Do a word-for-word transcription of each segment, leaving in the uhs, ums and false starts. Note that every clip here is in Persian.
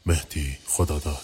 مهدی خداداد.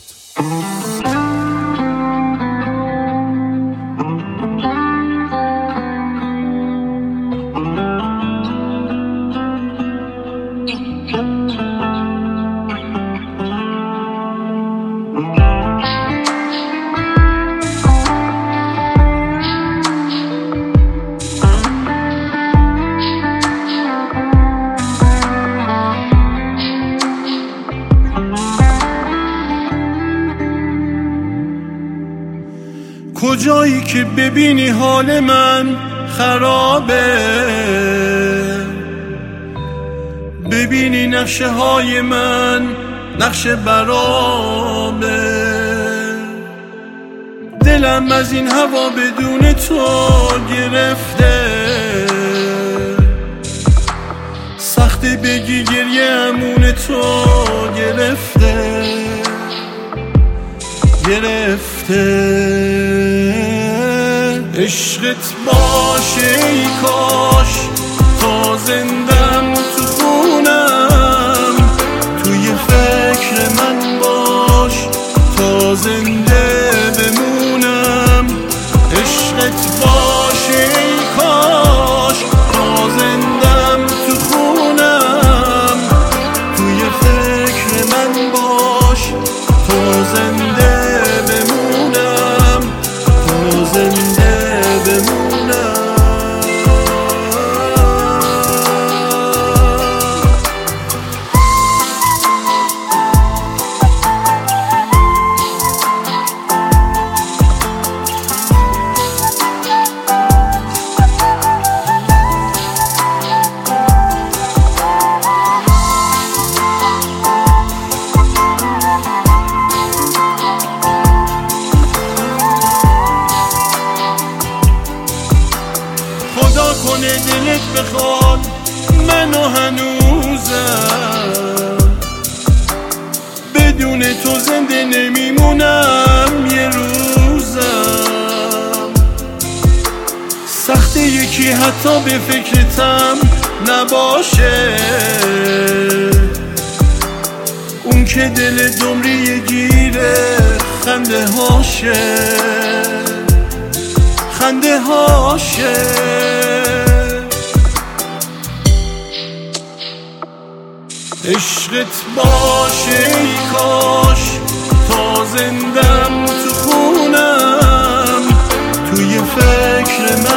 کجایی که ببینی حال من خرابه، ببینی نقشه های من نقشه برابه، دلم از این هوا بدون تو گرفته، سخته بگی گریه امون تو گرفته گرفته. عشقت باشه ای کاش تا زندم تو خونم، توی فکر من باش تا زنده بمونم. عشقت باشه ای کاش تا زندم تو خونم، توی فکر من باش تا زنده بمونم، تا زنده بمونم. خدا کنه دلت بخواد منو هنوزم، بدون تو زنده نمیمونم یه روزم. سخته یکی حتی به فکرتم نباشه، اون که دل دمری گیره خنده هاشه خنده هاشه. عشقت باشه ای کاش تا زندم تو خونم، توی فکر من